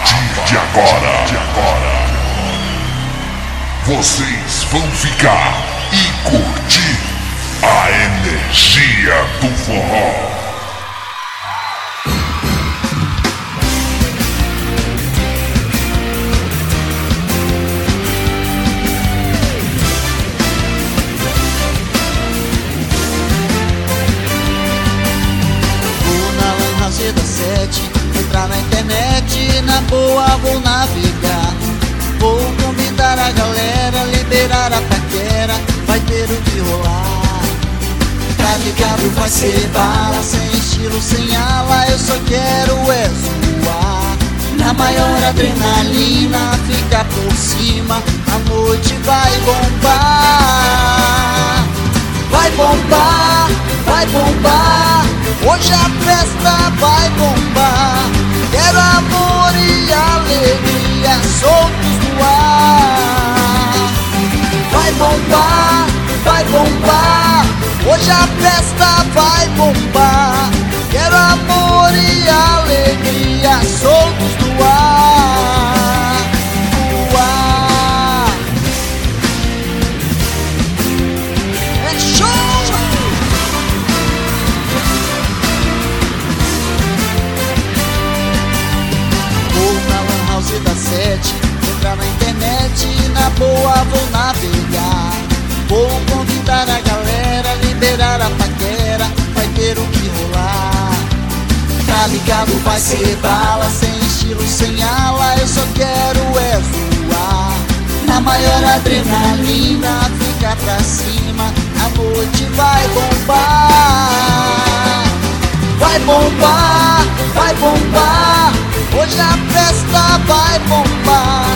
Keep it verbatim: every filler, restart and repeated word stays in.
partir de agora, de agora, vocês vão ficar e curtir a energia do forró. Da sete, entrar na internet, na boa vou navegar. Vou convidar a galera, liberar a paquera, vai ter o que rolar. Tá ligado, vai ser bala, sem estilo, sem ala, eu só quero é zoar. Na maior adrenalina, fica por cima, a noite vai bombar. Vai bombar, vai bombar, hoje a festa vai bombar. Quero amor e alegria soltos no ar. Vai bombar, vai bombar, hoje a festa vai bombar. Quero amor e alegria soltos no ar. No ar. É show! Da sete, entrar na internet e na boa vou navegar. Vou convidar a galera, liberar a paquera, vai ter o que rolar. Tá ligado, vai ser bala, sem estilo, sem ala, eu só quero é voar. Na maior adrenalina, fica pra cima, a noite vai bombar. Vai bombar, vai bombar, hoje a festa vai bombar.